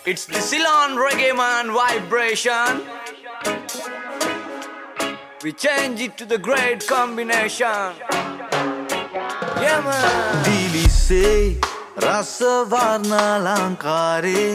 It's the Ceylon Reggae Man vibration. We change it to the great combination. Yeah man. Dili se rasa warna langkare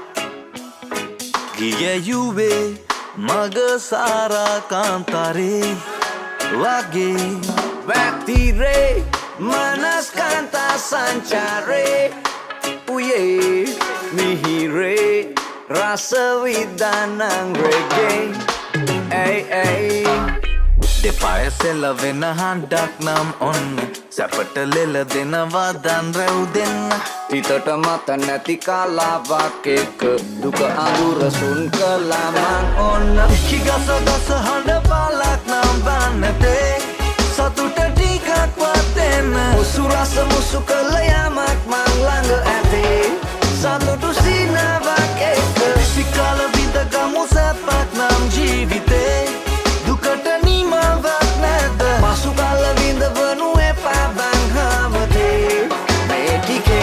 Giya yuve magasara kantare Wage Vaktire manas kanta sancare Uye mihire rasa vidanang reggae. Ay ay Depaya sela vena handak nam on Sapata lela dena vadan rau denna Titata mata නැති කාලාවක් එක්ක දුක අඳුර සුන් කළාමං ඔන්න Kigasa gasa handa palak nam banate Satuta ටිකක් වතෙන්න මුසු රස මුසු කළ යමක් මං ළඟ ඇති සතුටු සිනාවක් එක්ක Sikala vida gamu සැපක් නම් ජීවිතේ දුකට නිමාවක් නැද්ද පසු කල විඳවනු එපා බං හවතේ මේ ටිකේ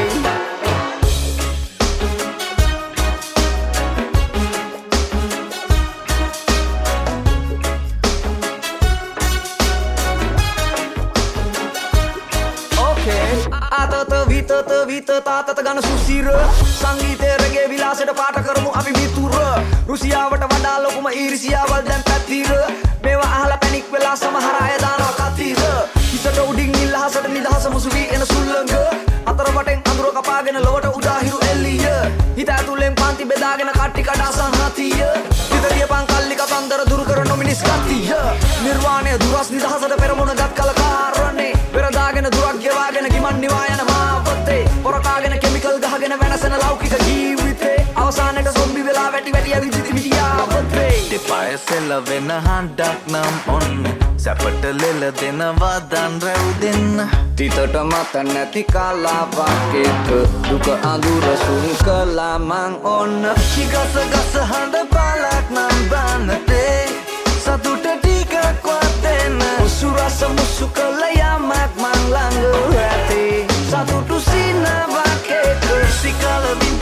ආතත විතත තාතත ගන සුසිර සංගීතය රගේ විලාසයට පාට කරමු අපි මිතුර රුසියාවට වඩා ලොකුම ඊර්ෂියාවල් දැන් පැතිර මේවා අහලා පැනික් වෙලා සමහර අය දානවා කතීර හිතට උඩින් නිල්හසට නිදහස මුසු වී එන සුල්ලංග අතර වටෙන් අඳුර කපාගෙන ලොවට උදාහිරු එල්ලිය හිත ඇතුලෙන් පන්ති බෙදාගෙන කට්ටි කඩා සංහතිය විතරිය පංකල්ලි කතන්දර දුරු කරන මිනිස් කතිය නිර්වාණය දුරස් නිදහසට පෙරමුණ ගත් කල කාරණේ පෙරදාගෙන දුරක් ගෙවාගෙන ගිමන් නිවා යන මාවතේ පොරකාගෙන කෙමිකල් ගහගෙන වෙනසන ලෞකික ජීවිතේ අවසානයේ සොම්බි වෙලා වැටි වැටි ඇවිදිති මිටියාවතේ Depaya sela vena handak nam on Sapata lela dena vadan rau denna තිතට මත නැති කාලාවක් එක්ක දුක අඳුර සුන් කළාමං ඔන්න Kigasa gasa handa palak nam banate Satuta ටිකක් වතෙන්න මුසු රස මුසු කළ යමක් මං ළඟ ඇති සතුටු සිනාවක් එක්ක Sikala vida